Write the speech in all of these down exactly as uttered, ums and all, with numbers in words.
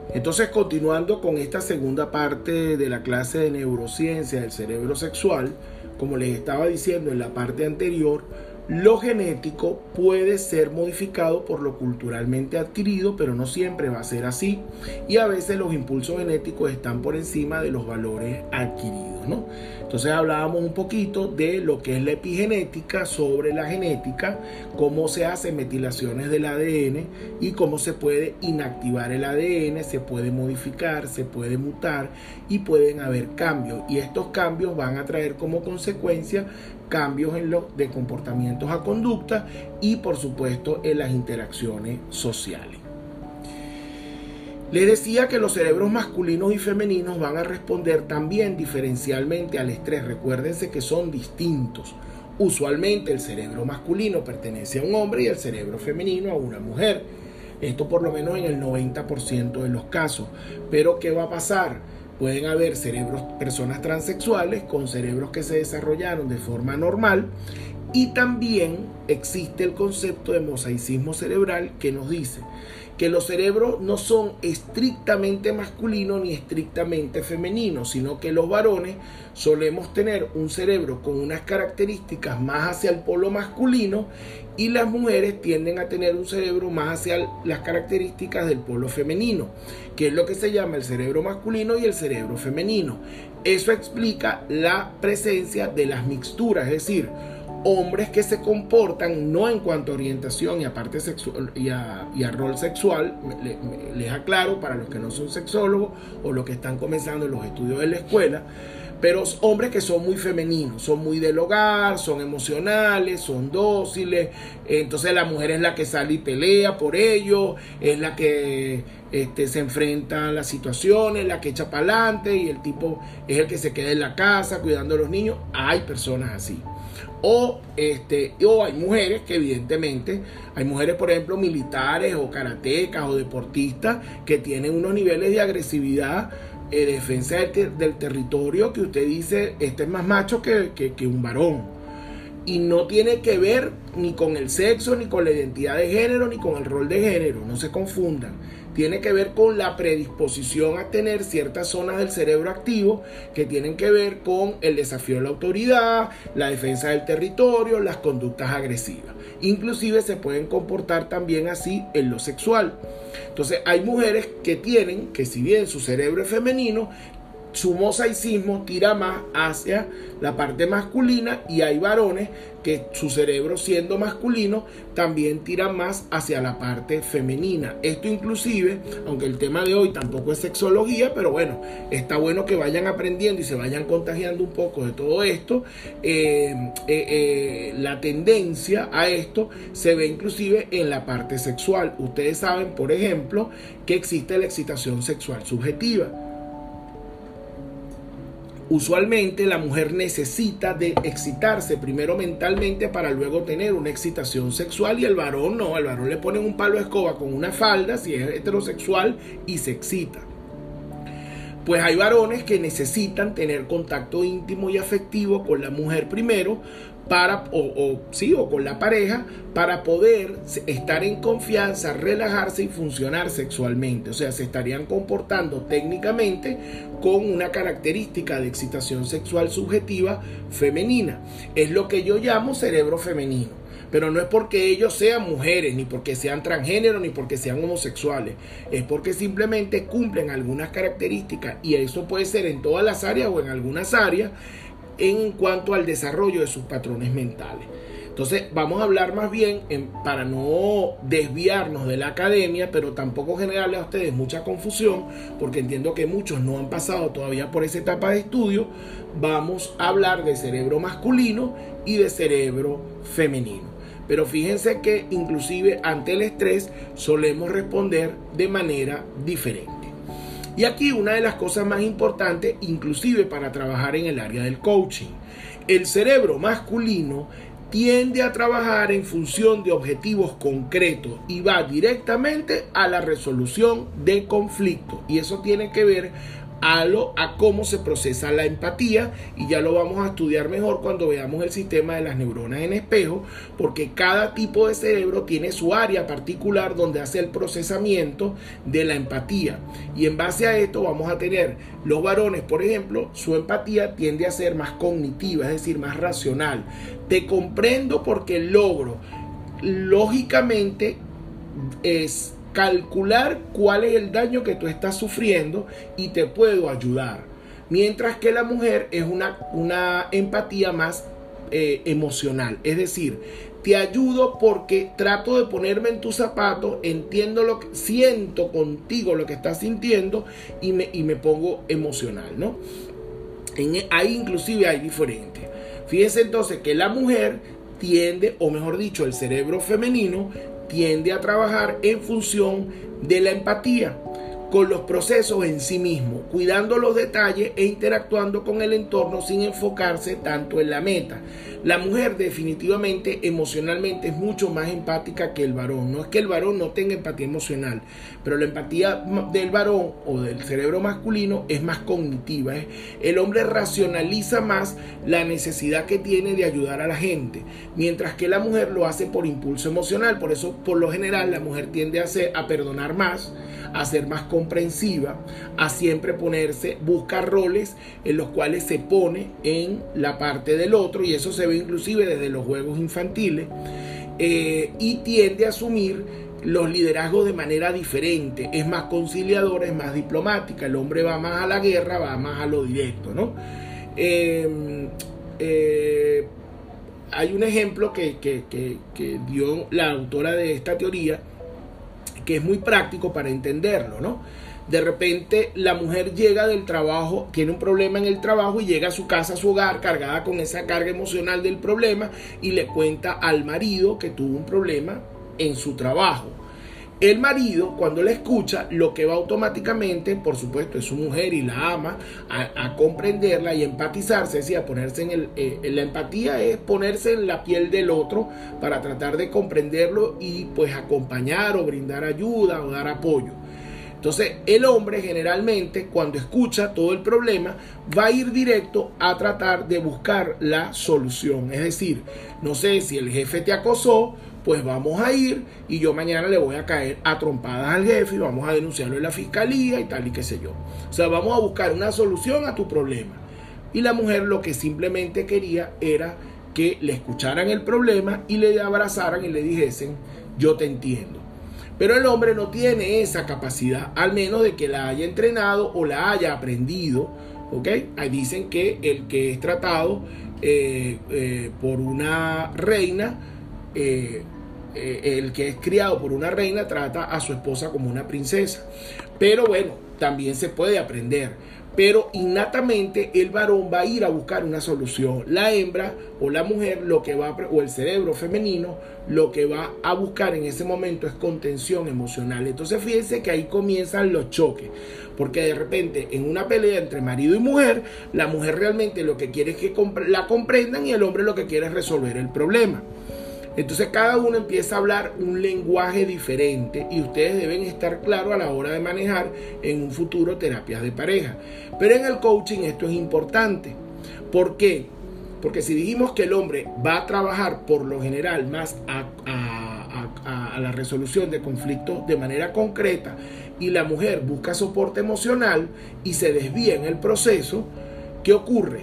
Entonces, continuando con esta segunda parte de la clase de neurociencia del cerebro sexual, como les estaba diciendo en la parte anterior, lo genético puede ser modificado por lo culturalmente adquirido, pero no siempre va a ser así. Y a veces los impulsos genéticos están por encima de los valores adquiridos, ¿no? Entonces hablábamos un poquito de lo que es la epigenética sobre la genética, cómo se hacen metilaciones del A D N y cómo se puede inactivar el A D N, se puede modificar, se puede mutar y pueden haber cambios. Y estos cambios van a traer como consecuencia cambios en los de comportamientos a conducta y por supuesto en las interacciones sociales. Les decía que los cerebros masculinos y femeninos van a responder también diferencialmente al estrés. Recuérdense que son distintos. Usualmente el cerebro masculino pertenece a un hombre y el cerebro femenino a una mujer. Esto por lo menos en el noventa por ciento de los casos. Pero ¿qué va a pasar? Pueden haber cerebros, personas transexuales con cerebros que se desarrollaron de forma normal, y también existe el concepto de mosaicismo cerebral que nos dice que los cerebros no son estrictamente masculinos ni estrictamente femeninos, sino que los varones solemos tener un cerebro con unas características más hacia el polo masculino y las mujeres tienden a tener un cerebro más hacia las características del polo femenino, que es lo que se llama el cerebro masculino y el cerebro femenino. Eso explica la presencia de las mixturas, es decir, hombres que se comportan no en cuanto a orientación y a parte sexual y a, y a rol sexual. Les, les aclaro para los que no son sexólogos o los que están comenzando los estudios de la escuela, pero hombres que son muy femeninos, son muy del hogar, son emocionales, son dóciles. Entonces la mujer es la que sale y pelea por ellos, es la que este, se enfrenta a las situaciones, la que echa para adelante, y el tipo es el que se queda en la casa cuidando a los niños. Hay personas así. O, este, o hay mujeres que evidentemente, hay mujeres por ejemplo militares o karatecas o deportistas que tienen unos niveles de agresividad, eh, defensa del, ter del territorio, que usted dice, este es más macho que, que, que un varón. Y no tiene que ver ni con el sexo, ni con la identidad de género, ni con el rol de género, no se confundan. Tiene que ver con la predisposición a tener ciertas zonas del cerebro activo que tienen que ver con el desafío de la autoridad, la defensa del territorio, las conductas agresivas. Inclusive se pueden comportar también así en lo sexual. Entonces hay mujeres que tienen, que si bien su cerebro es femenino, su mosaicismo tira más hacia la parte masculina, y hay varones que su cerebro, siendo masculino, también tira más hacia la parte femenina. Esto inclusive, aunque el tema de hoy tampoco es sexología, pero bueno, está bueno que vayan aprendiendo y se vayan contagiando un poco de todo esto. Eh, eh, eh, la tendencia a esto se ve inclusive en la parte sexual. Ustedes saben, por ejemplo, que existe la excitación sexual subjetiva. Usualmente la mujer necesita de excitarse primero mentalmente para luego tener una excitación sexual, y el varón no, al varón le ponen un palo de escoba con una falda si es heterosexual y se excita. Pues hay varones que necesitan tener contacto íntimo y afectivo con la mujer primero para, o, o, sí, o con la pareja, para poder estar en confianza, relajarse y funcionar sexualmente. O sea, se estarían comportando técnicamente con una característica de excitación sexual subjetiva femenina. Es lo que yo llamo cerebro femenino. Pero no es porque ellos sean mujeres, ni porque sean transgénero, ni porque sean homosexuales. Es porque simplemente cumplen algunas características, y eso puede ser en todas las áreas o en algunas áreas, en cuanto al desarrollo de sus patrones mentales. Entonces vamos a hablar más bien, en, para no desviarnos de la academia, pero tampoco generarle a ustedes mucha confusión, porque entiendo que muchos no han pasado todavía por esa etapa de estudio. Vamos a hablar de cerebro masculino y de cerebro femenino. Pero fíjense que inclusive ante el estrés solemos responder de manera diferente. Y aquí una de las cosas más importantes, inclusive para trabajar en el área del coaching, el cerebro masculino tiende a trabajar en función de objetivos concretos y va directamente a la resolución de conflictos. Y eso tiene que ver a, lo, a cómo se procesa la empatía, y ya lo vamos a estudiar mejor cuando veamos el sistema de las neuronas en espejo, porque cada tipo de cerebro tiene su área particular donde hace el procesamiento de la empatía, y en base a esto vamos a tener los varones, por ejemplo, su empatía tiende a ser más cognitiva, es decir, más racional. Te comprendo porque logro lógicamente es calcular cuál es el daño que tú estás sufriendo y te puedo ayudar. Mientras que la mujer es una, una empatía más eh, emocional. Es decir, te ayudo porque trato de ponerme en tus zapatos, entiendo lo que siento contigo, lo que estás sintiendo y me, y me pongo emocional, ¿no? En, ahí inclusive hay diferentes. Fíjense entonces que la mujer tiende, o mejor dicho, el cerebro femenino tiende a trabajar en función de la empatía con los procesos en sí mismo, cuidando los detalles e interactuando con el entorno sin enfocarse tanto en la meta. La mujer definitivamente emocionalmente es mucho más empática que el varón. No es que el varón no tenga empatía emocional, pero la empatía del varón o del cerebro masculino es más cognitiva. ¿eh? El hombre racionaliza más la necesidad que tiene de ayudar a la gente, mientras que la mujer lo hace por impulso emocional. Por eso, por lo general, la mujer tiende a, hacer, a perdonar más, a ser más comprensiva, a siempre ponerse, busca roles en los cuales se pone en la parte del otro, y eso se ve inclusive desde los juegos infantiles, eh, y tiende a asumir los liderazgos de manera diferente, es más conciliadora, es más diplomática. El hombre va más a la guerra, va más a lo directo, ¿no? Eh, eh, hay un ejemplo que, que, que, que dio la autora de esta teoría, que es muy práctico para entenderlo, ¿no? De repente la mujer llega del trabajo, tiene un problema en el trabajo y llega a su casa, a su hogar, cargada con esa carga emocional del problema, y le cuenta al marido que tuvo un problema en su trabajo. El marido, cuando la escucha, lo que va automáticamente, por supuesto, es su mujer y la ama, a, a comprenderla y empatizarse, es decir, a ponerse en el... Eh, la empatía es ponerse en la piel del otro para tratar de comprenderlo y pues acompañar o brindar ayuda o dar apoyo. Entonces, el hombre generalmente, cuando escucha todo el problema, va a ir directo a tratar de buscar la solución. Es decir, no sé, si el jefe te acosó, pues vamos a ir y yo mañana le voy a caer a trompadas al jefe y vamos a denunciarlo en la fiscalía y tal y qué sé yo. O sea, vamos a buscar una solución a tu problema. Y la mujer lo que simplemente quería era que le escucharan el problema y le abrazaran y le dijesen, yo te entiendo. Pero el hombre no tiene esa capacidad, al menos de que la haya entrenado o la haya aprendido, ¿ok? Ahí dicen que el que es tratado eh, eh, por una reina, eh, eh, el que es criado por una reina trata a su esposa como una princesa. Pero bueno, también se puede aprender. Pero innatamente el varón va a ir a buscar una solución. La hembra o la mujer, lo que va, o el cerebro femenino, lo que va a buscar en ese momento es contención emocional. Entonces fíjense que ahí comienzan los choques, porque de repente en una pelea entre marido y mujer, la mujer realmente lo que quiere es que la comprendan y el hombre lo que quiere es resolver el problema. Entonces cada uno empieza a hablar un lenguaje diferente y ustedes deben estar claros a la hora de manejar en un futuro terapias de pareja. Pero en el coaching esto es importante. ¿Por qué? Porque si dijimos que el hombre va a trabajar por lo general más a, a, a, a la resolución de conflictos de manera concreta y la mujer busca soporte emocional y se desvía en el proceso, ¿qué ocurre?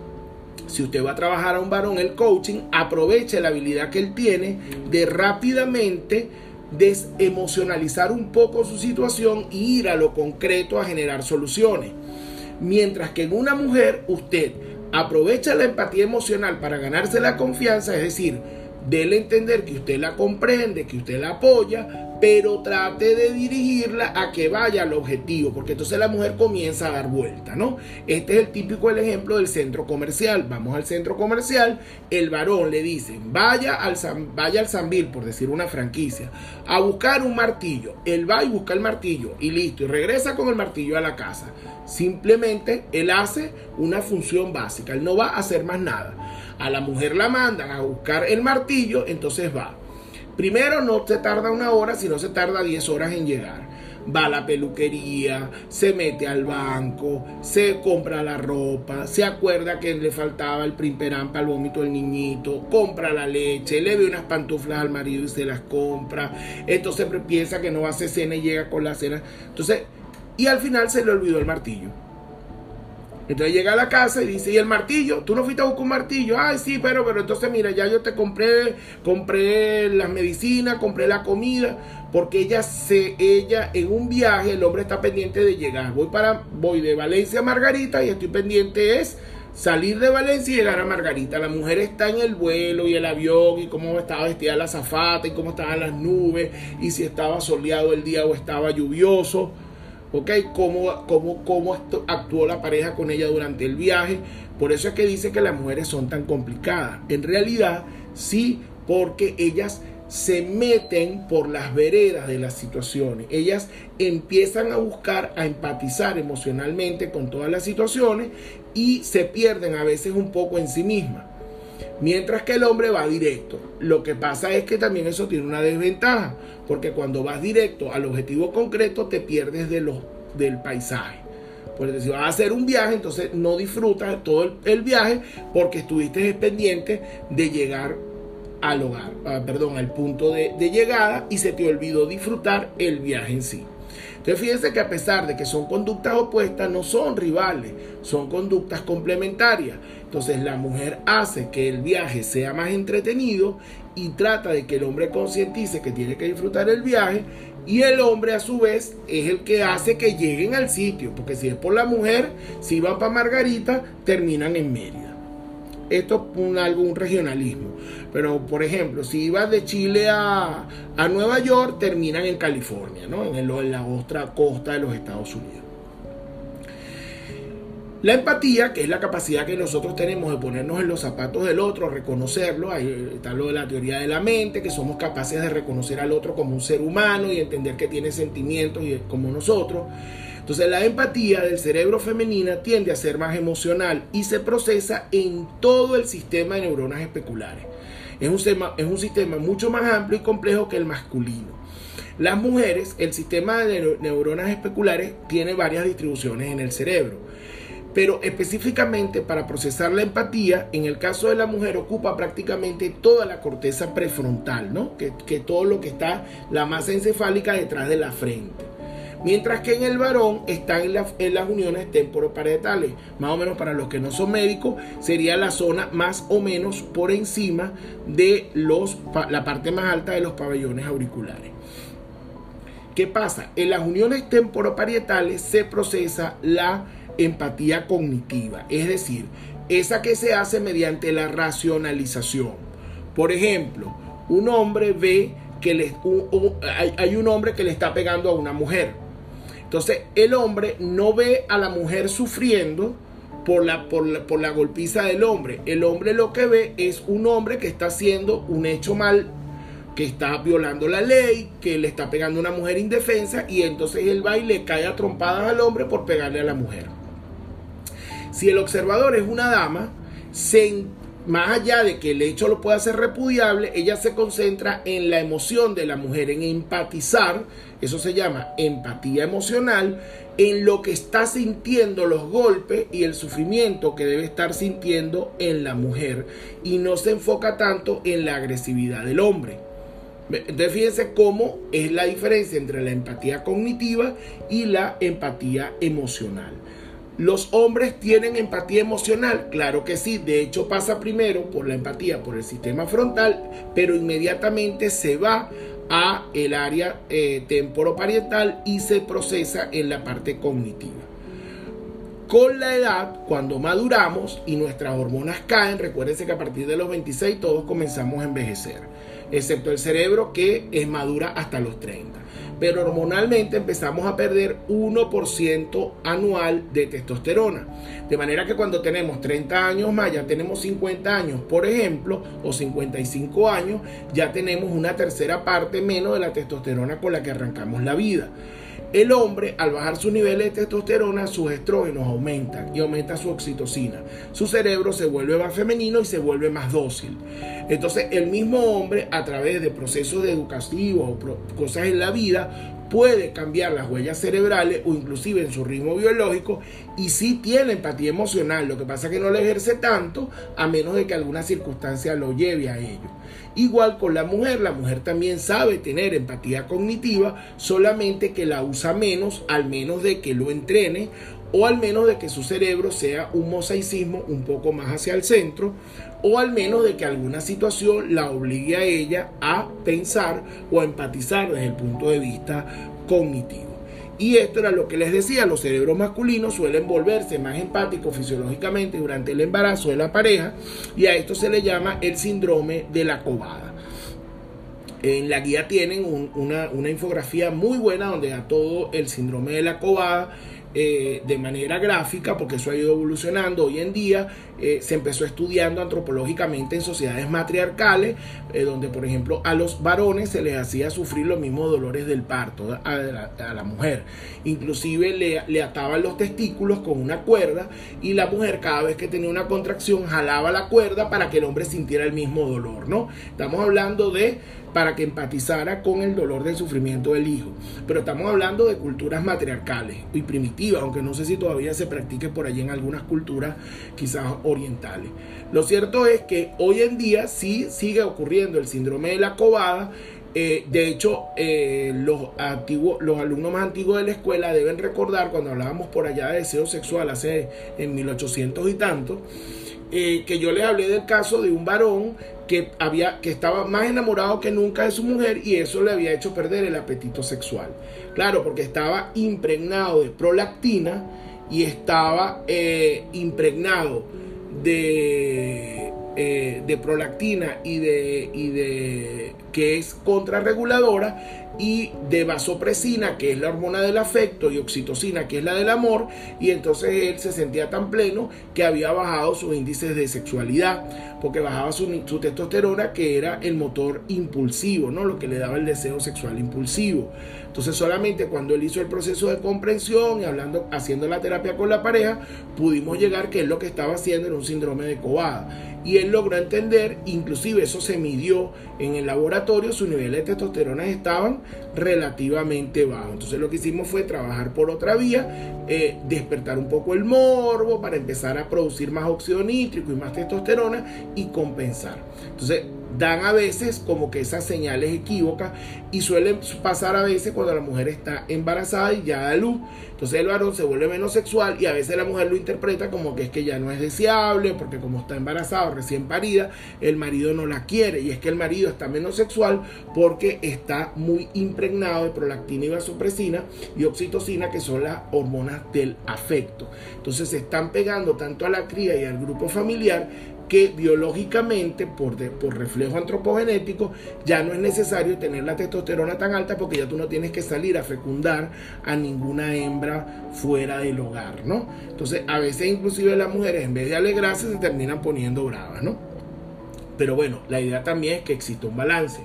Si usted va a trabajar a un varón el coaching, aproveche la habilidad que él tiene de rápidamente desemocionalizar un poco su situación y ir a lo concreto a generar soluciones. Mientras que en una mujer usted aprovecha la empatía emocional para ganarse la confianza, es decir, déle a entender que usted la comprende, que usted la apoya, pero trate de dirigirla a que vaya al objetivo, porque entonces la mujer comienza a dar vuelta, ¿no? Este es el típico el ejemplo del centro comercial. Vamos al centro comercial, el varón le dice, vaya al, vaya al Sambil, por decir una franquicia, a buscar un martillo. Él va y busca el martillo y listo, y regresa con el martillo a la casa. Simplemente él hace una función básica, él no va a hacer más nada. A la mujer la mandan a buscar el martillo, entonces va. Primero no se tarda una hora, sino se tarda diez horas en llegar. va a la peluquería, se mete al banco, se compra la ropa, se acuerda que le faltaba el primperán para el vómito del niñito, compra la leche, le ve unas pantuflas al marido y se las compra, entonces piensa que no va a hacer cena y llega con la cena, entonces, y al final se le olvidó el martillo. Entonces llega a la casa y dice, ¿y el martillo? ¿Tú no fuiste a buscar un martillo? Ay, sí, pero, pero entonces mira, ya yo te compré, compré las medicinas, compré la comida, porque ella se, ella en un viaje, el hombre está pendiente de llegar. Voy para, voy de Valencia a Margarita y estoy pendiente es salir de Valencia y llegar a Margarita. La mujer está en el vuelo y el avión y cómo estaba vestida la azafata y cómo estaban las nubes y si estaba soleado el día o estaba lluvioso. ¿Ok? ¿Cómo, cómo, cómo actuó la pareja con ella durante el viaje? Por eso es que dice que las mujeres son tan complicadas. En realidad, sí, porque ellas se meten por las veredas de las situaciones. Ellas empiezan a buscar, a empatizar emocionalmente con todas las situaciones y se pierden a veces un poco en sí mismas. Mientras que el hombre va directo. Lo que pasa es que también eso tiene una desventaja, porque cuando vas directo al objetivo concreto te pierdes de los, del paisaje. Pues si vas a hacer un viaje, entonces no disfrutas todo el, el viaje porque estuviste pendiente de llegar al hogar, ah, perdón, al punto de, de llegada y se te olvidó disfrutar el viaje en sí. Entonces fíjense que a pesar de que son conductas opuestas, no son rivales, son conductas complementarias. Entonces la mujer hace que el viaje sea más entretenido y trata de que el hombre concientice que tiene que disfrutar el viaje, y el hombre a su vez es el que hace que lleguen al sitio, porque si es por la mujer, si van para Margarita, terminan en Mérida. Esto es un, algo, un regionalismo. Pero, por ejemplo, si ibas de Chile a, a Nueva York, terminan en California, ¿no? En, el, en la otra costa de los Estados Unidos. La empatía, que es la capacidad que nosotros tenemos de ponernos en los zapatos del otro, reconocerlo. Ahí está lo de la teoría de la mente, que somos capaces de reconocer al otro como un ser humano y entender que tiene sentimientos y es como nosotros. Entonces la empatía del cerebro femenina tiende a ser más emocional y se procesa en todo el sistema de neuronas especulares. Es un, sistema, es un sistema mucho más amplio y complejo que el masculino. Las mujeres, el sistema de neuronas especulares tiene varias distribuciones en el cerebro, pero específicamente para procesar la empatía, en el caso de la mujer ocupa prácticamente toda la corteza prefrontal, ¿no? que, que todo lo que está, la masa encefálica detrás de la frente. Mientras que en el varón están en, la, en las uniones temporoparietales. Más o menos, para los que no son médicos, sería la zona más o menos por encima de los, la parte más alta de los pabellones auriculares. ¿Qué pasa? En las uniones temporoparietales se procesa la empatía cognitiva, es decir, esa que se hace mediante la racionalización. Por ejemplo, un hombre ve que le, un, un, hay, hay un hombre que le está pegando a una mujer. Entonces el hombre no ve a la mujer sufriendo por la, por, la, por la golpiza del hombre. El hombre lo que ve es un hombre que está haciendo un hecho mal, que está violando la ley, que le está pegando a una mujer indefensa, y entonces él va y le cae a trompadas al hombre por pegarle a la mujer. Si el observador es una dama, se, más allá de que el hecho lo pueda ser repudiable, ella se concentra en la emoción de la mujer, en empatizar. Eso se llama empatía emocional, en lo que está sintiendo los golpes y el sufrimiento que debe estar sintiendo en la mujer, y no se enfoca tanto en la agresividad del hombre. Entonces fíjense cómo es la diferencia entre la empatía cognitiva y la empatía emocional. ¿Los hombres tienen empatía emocional? Claro que sí. De hecho, pasa primero por la empatía por el sistema frontal, pero inmediatamente se va a el área eh, temporoparietal y se procesa en la parte cognitiva. Con la edad, cuando maduramos y nuestras hormonas caen, recuérdense que a partir de los veintiséis todos comenzamos a envejecer, excepto el cerebro, que es madura hasta los treinta. Pero hormonalmente empezamos a perder uno por ciento anual de testosterona. De manera que cuando tenemos treinta años más, ya tenemos cincuenta años, por ejemplo, o cincuenta y cinco años, ya tenemos una tercera parte menos de la testosterona con la que arrancamos la vida. El hombre, al bajar sus niveles de testosterona, sus estrógenos aumentan y aumenta su oxitocina. Su cerebro se vuelve más femenino y se vuelve más dócil. Entonces, el mismo hombre, a través de procesos educativos o cosas en la vida, puede cambiar las huellas cerebrales o inclusive en su ritmo biológico, y sí tiene empatía emocional. Lo que pasa es que no la ejerce tanto, a menos de que alguna circunstancia lo lleve a ello. Igual con la mujer, la mujer también sabe tener empatía cognitiva, solamente que la usa menos, al menos de que lo entrene, o al menos de que su cerebro sea un mosaicismo un poco más hacia el centro, o al menos de que alguna situación la obligue a ella a pensar o a empatizar desde el punto de vista cognitivo. Y esto era lo que les decía, los cerebros masculinos suelen volverse más empáticos fisiológicamente durante el embarazo de la pareja, y a esto se le llama el síndrome de la cobada. En la guía tienen un, una, una infografía muy buena donde da todo el síndrome de la cobada eh, de manera gráfica, porque eso ha ido evolucionando. Hoy en día eh, se empezó estudiando antropológicamente en sociedades matriarcales, eh, donde por ejemplo a los varones se les hacía sufrir los mismos dolores del parto a la, a la mujer. Inclusive le, le ataban los testículos con una cuerda, y la mujer cada vez que tenía una contracción jalaba la cuerda para que el hombre sintiera el mismo dolor, ¿no? Estamos hablando de para que empatizara con el dolor del sufrimiento del hijo. Pero estamos hablando de culturas matriarcales y primitivas, aunque no sé si todavía se practique por allí en algunas culturas quizás orientales. Lo cierto es que hoy en día sí sigue ocurriendo el síndrome de la cobada. Eh, de hecho, eh, los, antiguos, los alumnos más antiguos de la escuela deben recordar cuando hablábamos por allá de deseo sexual hace en mil ochocientos y tanto, eh, que yo les hablé del caso de un varón que, había, que estaba más enamorado que nunca de su mujer, y eso le había hecho perder el apetito sexual. Claro, porque estaba impregnado de prolactina y estaba eh, impregnado de, eh, de prolactina y de, y de que es contrarreguladora, y de vasopresina, que es la hormona del afecto, y oxitocina, que es la del amor, y entonces él se sentía tan pleno que había bajado sus índices de sexualidad, porque bajaba su, su testosterona, que era el motor impulsivo, ¿no? Lo que le daba el deseo sexual impulsivo. Entonces solamente cuando él hizo el proceso de comprensión y hablando, haciendo la terapia con la pareja, pudimos llegar que él lo que estaba haciendo era un síndrome de cobada. Y él logró entender, inclusive eso se midió en el laboratorio, sus niveles de testosterona estaban relativamente bajos. Entonces lo que hicimos fue trabajar por otra vía, eh, despertar un poco el morbo para empezar a producir más óxido nítrico y más testosterona y compensar. Entonces dan a veces como que esas señales equívocas, y suelen pasar a veces cuando la mujer está embarazada y ya da luz. Entonces el varón se vuelve menos sexual, y a veces la mujer lo interpreta como que es que ya no es deseable, porque como está embarazada, recién parida, el marido no la quiere, y es que el marido está menos sexual porque está muy impregnado de prolactina y vasopresina y oxitocina, que son las hormonas del afecto. Entonces se están pegando tanto a la cría y al grupo familiar, que biológicamente, por, de, por reflejo antropogenético, ya no es necesario tener la testosterona tan alta, porque ya tú no tienes que salir a fecundar a ninguna hembra fuera del hogar, ¿no? Entonces a veces inclusive las mujeres, en vez de alegrarse, se terminan poniendo bravas, ¿no? Pero bueno, la idea también es que exista un balance.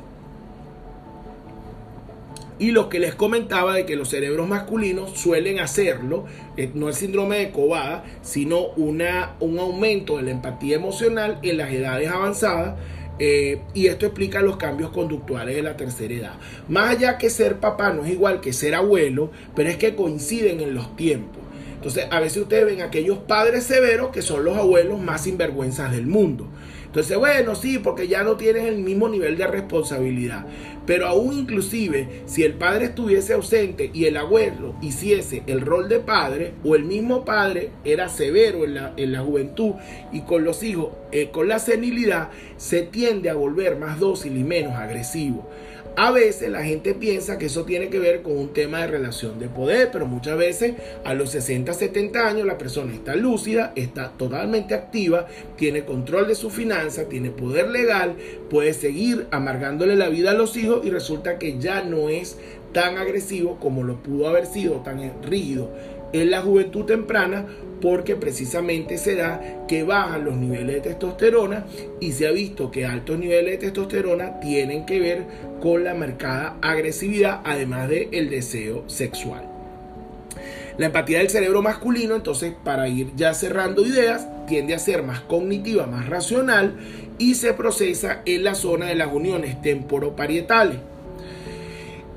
Y lo que les comentaba de que los cerebros masculinos suelen hacerlo, eh, no el síndrome de cobada, sino una, un aumento de la empatía emocional en las edades avanzadas, eh, y esto explica los cambios conductuales de la tercera edad. Más allá que ser papá no es igual que ser abuelo, pero es que coinciden en los tiempos. Entonces a veces ustedes ven aquellos padres severos que son los abuelos más sinvergüenzas del mundo. Entonces, bueno, sí, porque ya no tienes el mismo nivel de responsabilidad. Pero aún inclusive, si el padre estuviese ausente y el abuelo hiciese el rol de padre, o el mismo padre era severo en la, en la juventud y con los hijos, eh, con la senilidad, se tiende a volver más dócil y menos agresivo. A veces la gente piensa que eso tiene que ver con un tema de relación de poder, pero muchas veces a los sesenta, setenta años la persona está lúcida, está totalmente activa, tiene control de su finanza, tiene poder legal, puede seguir amargándole la vida a los hijos, y resulta que ya no es tan agresivo como lo pudo haber sido, tan rígido en la juventud temprana, porque precisamente se da que bajan los niveles de testosterona, y se ha visto que altos niveles de testosterona tienen que ver con la marcada agresividad, además del deseo sexual. La empatía del cerebro masculino, entonces, para ir ya cerrando ideas, tiende a ser más cognitiva, más racional, y se procesa en la zona de las uniones temporoparietales.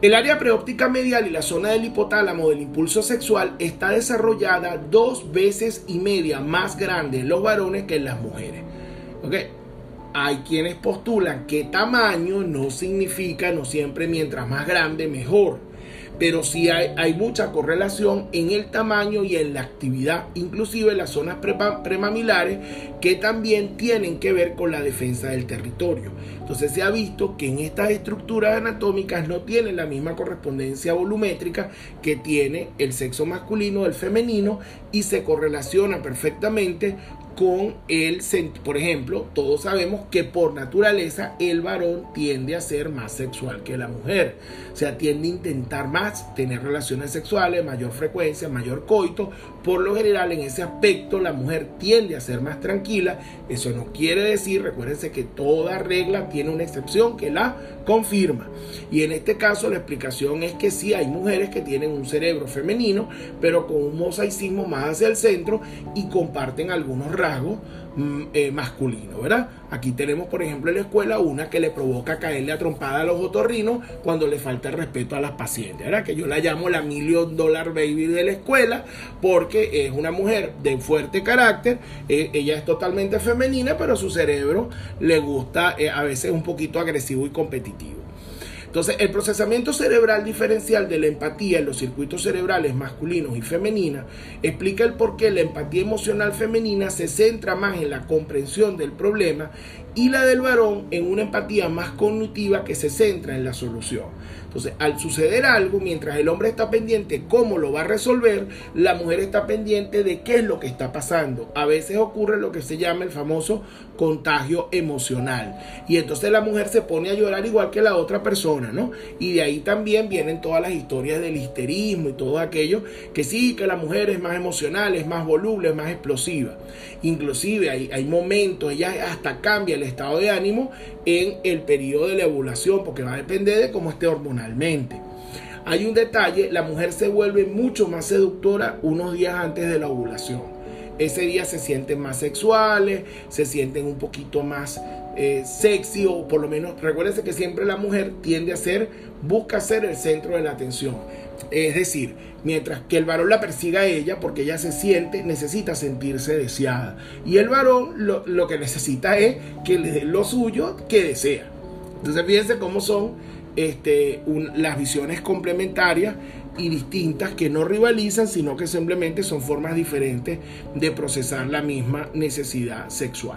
El área preóptica medial y la zona del hipotálamo del impulso sexual está desarrollada dos veces y media más grande en los varones que en las mujeres. ¿Ok? Hay quienes postulan que tamaño no significa, no siempre mientras más grande mejor, pero sí hay, hay mucha correlación en el tamaño y en la actividad, inclusive en las zonas premamilares, que también tienen que ver con la defensa del territorio. Entonces se ha visto que en estas estructuras anatómicas no tienen la misma correspondencia volumétrica que tiene el sexo masculino del femenino, y se correlaciona perfectamente con el, por ejemplo, todos sabemos que por naturaleza el varón tiende a ser más sexual que la mujer, o sea, tiende a intentar más tener relaciones sexuales, mayor frecuencia, mayor coito. Por lo general, en ese aspecto la mujer tiende a ser más tranquila. Eso no quiere decir, recuérdense que toda regla tiene una excepción que la confirma, y en este caso la explicación es que sí hay mujeres que tienen un cerebro femenino, pero con un mosaicismo más hacia el centro y comparten algunos rasgos eh, masculinos, ¿verdad? Aquí tenemos, por ejemplo, en la escuela una que le provoca caerle a trompada a los otorrinos cuando le falta el respeto a las pacientes, ¿verdad? Que yo la llamo la million dollar baby de la escuela, porque es una mujer de fuerte carácter. Eh, ella es totalmente femenina, pero su cerebro le gusta eh, a veces un poquito agresivo y competitivo. Entonces, el procesamiento cerebral diferencial de la empatía en los circuitos cerebrales masculinos y femeninos explica el por qué la empatía emocional femenina se centra más en la comprensión del problema y la del varón en una empatía más cognitiva que se centra en la solución. Entonces, al suceder algo, mientras el hombre está pendiente cómo lo va a resolver, la mujer está pendiente de qué es lo que está pasando. A veces ocurre lo que se llama el famoso contagio emocional, y entonces la mujer se pone a llorar igual que la otra persona, ¿no? Y de ahí también vienen todas las historias del histerismo y todo aquello, que sí, que la mujer es más emocional, es más voluble, es más explosiva. Inclusive hay, hay momentos, ella hasta cambia el estado de ánimo en el periodo de la ovulación, porque va a depender de cómo esté hormonalmente. Hay un detalle: la mujer se vuelve mucho más seductora unos días antes de la ovulación. Ese día se sienten más sexuales, se sienten un poquito más eh, sexy, o por lo menos recuérdense que siempre la mujer tiende a ser, busca ser el centro de la atención. Es decir, mientras que el varón la persiga a ella, porque ella se siente, necesita sentirse deseada, y el varón lo, lo que necesita es que le dé lo suyo que desea. Entonces fíjense cómo son este, un, las visiones complementarias y distintas, que no rivalizan, sino que simplemente son formas diferentes de procesar la misma necesidad sexual.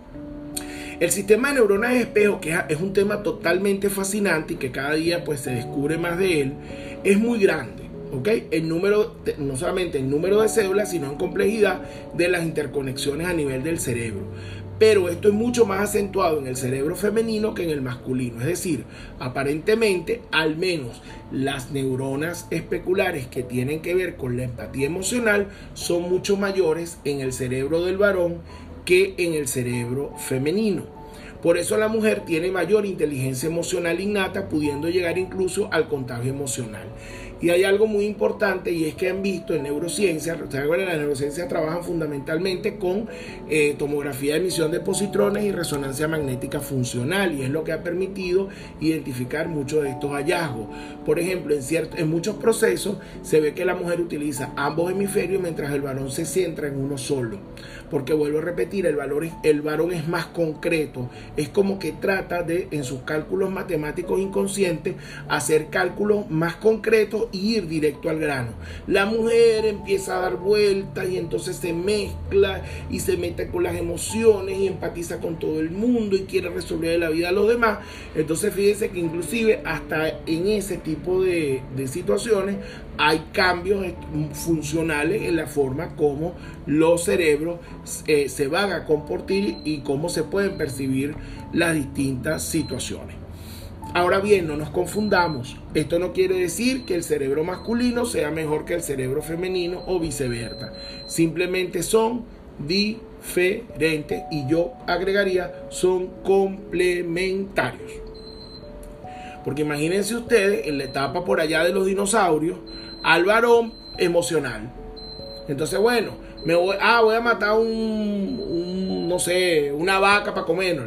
El sistema de neuronas de espejo, que es un tema totalmente fascinante y que cada día pues se descubre más de él, es muy grande, ¿ok? El número, no solamente el número de células, sino en complejidad de las interconexiones a nivel del cerebro. Pero esto es mucho más acentuado en el cerebro femenino que en el masculino. Es decir, aparentemente, al menos las neuronas especulares que tienen que ver con la empatía emocional son mucho mayores en el cerebro del varón que en el cerebro femenino. Por eso la mujer tiene mayor inteligencia emocional innata, pudiendo llegar incluso al contagio emocional. Y hay algo muy importante, y es que han visto en neurociencia, ustedes saben, las neurociencias trabajan fundamentalmente con eh, tomografía de emisión de positrones y resonancia magnética funcional, y es lo que ha permitido identificar muchos de estos hallazgos. Por ejemplo, en, cierto, en muchos procesos se ve que la mujer utiliza ambos hemisferios mientras el varón se centra en uno solo. Porque vuelvo a repetir, el, valor es, el varón es más concreto, es como que trata de, en sus cálculos matemáticos inconscientes, hacer cálculos más concretos y ir directo al grano. La mujer empieza a dar vueltas y entonces se mezcla y se mete con las emociones y empatiza con todo el mundo y quiere resolver la vida a los demás. Entonces fíjense que inclusive hasta en ese tipo de, de situaciones hay cambios funcionales en la forma como los cerebros eh, se van a comportar y cómo se pueden percibir las distintas situaciones. Ahora bien, no nos confundamos. Esto no quiere decir que el cerebro masculino sea mejor que el cerebro femenino o viceversa. Simplemente son diferentes, y yo agregaría son complementarios. Porque imagínense ustedes en la etapa por allá de los dinosaurios al varón emocional. Entonces, bueno, me voy, ah, voy a matar un, un no sé, una vaca para comérnosla.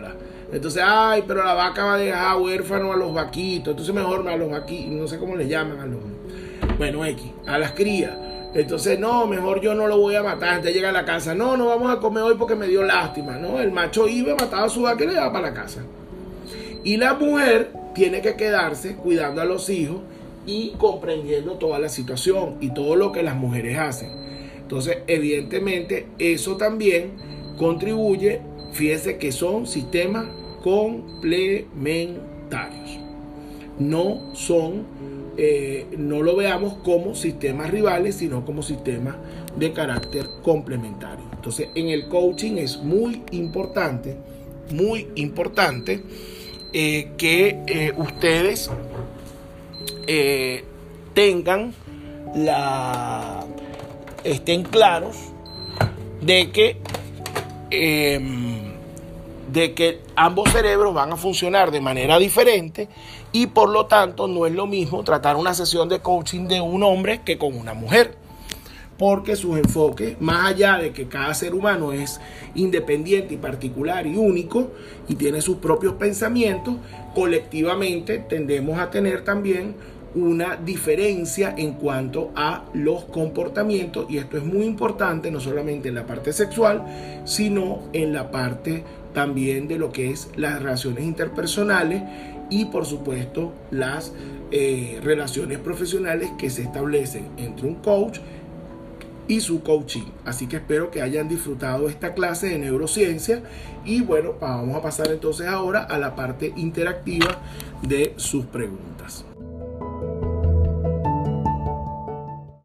Entonces, ay, pero la vaca va a dejar huérfano a los vaquitos. Entonces mejor a los vaquitos, no sé cómo le llaman a los... Bueno, X, a las crías. Entonces, no, mejor yo no lo voy a matar. Antes llega a la casa, no, no vamos a comer hoy porque me dio lástima. No, el macho iba, mataba a su vaca y le daba para la casa. Y la mujer tiene que quedarse cuidando a los hijos y comprendiendo toda la situación y todo lo que las mujeres hacen. Entonces, evidentemente, eso también contribuye, fíjense que son sistemas complementarios. No son, eh, no lo veamos como sistemas rivales, sino como sistemas de carácter complementario. Entonces, en el coaching es muy importante, muy importante eh, que eh, ustedes eh, tengan la, estén claros de que eh, de que ambos cerebros van a funcionar de manera diferente y por lo tanto no es lo mismo tratar una sesión de coaching de un hombre que con una mujer, porque sus enfoques, más allá de que cada ser humano es independiente y particular y único y tiene sus propios pensamientos, colectivamente tendemos a tener también una diferencia en cuanto a los comportamientos, y esto es muy importante no solamente en la parte sexual, sino en la parte también de lo que es las relaciones interpersonales y por supuesto las eh, relaciones profesionales que se establecen entre un coach y su coaching. Así que espero que hayan disfrutado esta clase de neurociencia y bueno, vamos a pasar entonces ahora a la parte interactiva de sus preguntas.